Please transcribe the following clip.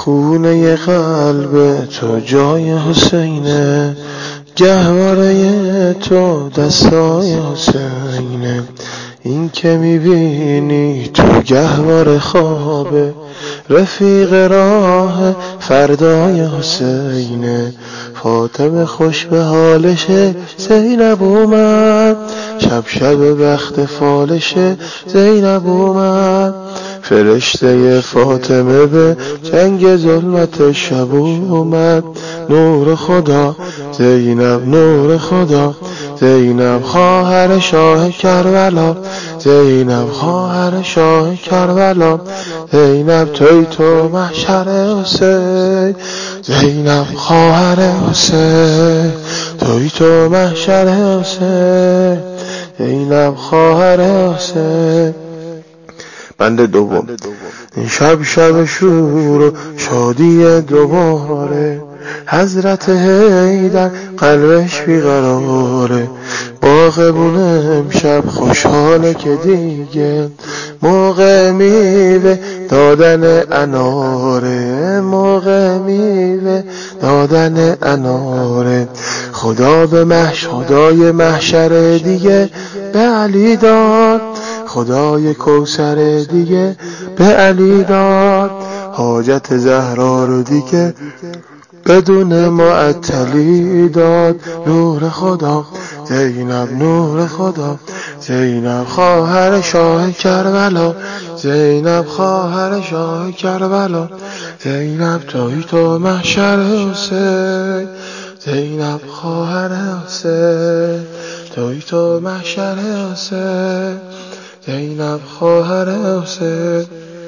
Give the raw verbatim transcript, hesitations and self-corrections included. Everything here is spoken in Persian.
خونه قلب تو جای حسینه، گهواره تو دستای حسینه. این که میبینی تو گهواره خوابه، رفیق راه فردای حسینه. فاطمه خوش به حالشه، زینب اومد، شب شب بخت فالشه، زینب اومد. فرشته فاطمه به جنگ ظلمت شب اومد. نور خدا زینب، نور خدا زینب، خواهر شاه کربلا، زینب خواهر شاه کربلا. زینب توی تو محشر حسین، زینب خواهر حسین، توی تو محشر حسین، زینب خواهر حسین. بند دوم. این شب شب شور و شادی دوباره، حضرت حیدر قلبش بیقراره. باغبون امشب خوشحاله که دیگه موقع میوه دادن اناره، موقع میوه دادن اناره. خدا به محشر، خدای محشر دیگه به علی داد، خدای کوثر دیگه به علی داد. حاجت زهرا رو دیگه بدون معطلی داد. نور خدا زینب، نور خدا زینب خواهر شاه کربلا، زینب خواهر شاه کربلا. زینب توی تو محشر حسین، زینب خواهر حسین، توی تو محشر حسین، زینب خواهر حسین.